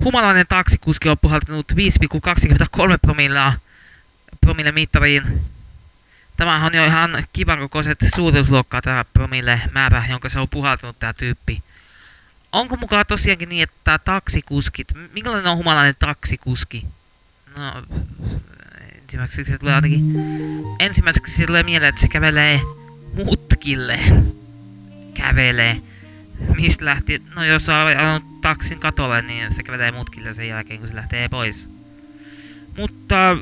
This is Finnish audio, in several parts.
Humalainen taksikuski on puhaltanut 5,23 promille mittariin. Tämähän on jo ihan kivan kokoiset suuruusluokkaa tämä promille määrä, jonka se on puhaltanut tää tyyppi. Onko mukaan tosiaankin niin, että taksikuskit, minkälainen on humalainen taksikuski? No, ensimmäiseksi se tulee mieleen, että se kävelee mutkille. Kävelee. Mistä lähti? No jos on ajanut taksin katolle, niin se kävelee mutkille sen jälkeen, kun se lähtee pois. Mutta...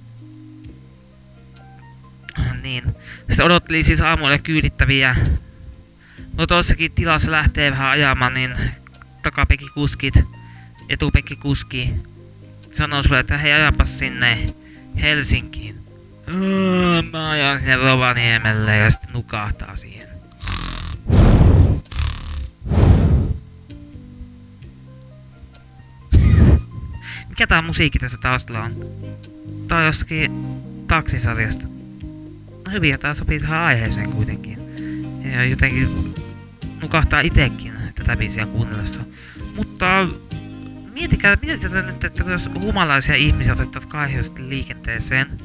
Niin. Se odotteli siis aamuille kyydittäviä. No tossakin tilassa lähtee vähän ajamaan, niin takapenkikuskit, etupenkikuski sanoo sulle, että hei ajapas sinne Helsinkiin. Mä ajan sinne Rovaniemelle ja sitten nukahtaa siihen. Mikä tää musiikki tässä taustalla on? Tää on jostakin taksisarjasta. No hyviä, tää sopii tähän aiheeseen kuitenkin. Ja jotenkin nukahtaa itekin tätä biisiä kuunnellessa. Mutta mietitään nyt, että jos humalaisia ihmisiä otettaisiin kauheasti liikenteeseen,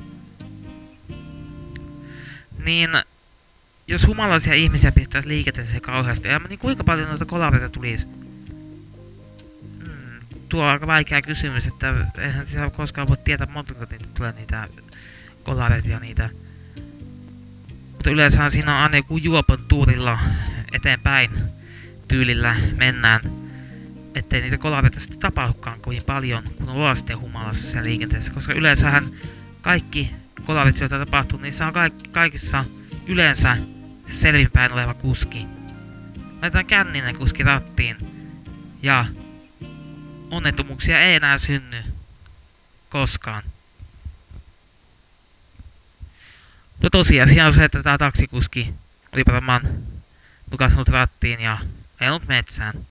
niin jos humalaisia ihmisiä pistäisi liikenteeseen kauheasti, niin kuinka paljon noita kolareita tulisi? Tuo on aika vaikea kysymys, että eihän siellä koskaan voi tietää montako niitä tulee niitä kolareita ja niitä. Mutta yleensähän siinä on aina joku juopon tuurilla eteenpäin tyylillä mennään. Ettei niitä kolareita sitten tapahdukaan kovin paljon, kun ollaan sitten humalassa siellä liikenteessä. Koska yleensähän kaikki kolarit, joita tapahtuu, niissä on kaikissa yleensä selvinpäin oleva kuski. Laitetaan känninen kuski rattiin. Ja onnettomuuksia ei enää synny koskaan. No tosiasia on se, että tää taksikuski oli varmaan nukahtanut rattiin ja ajanut metsään.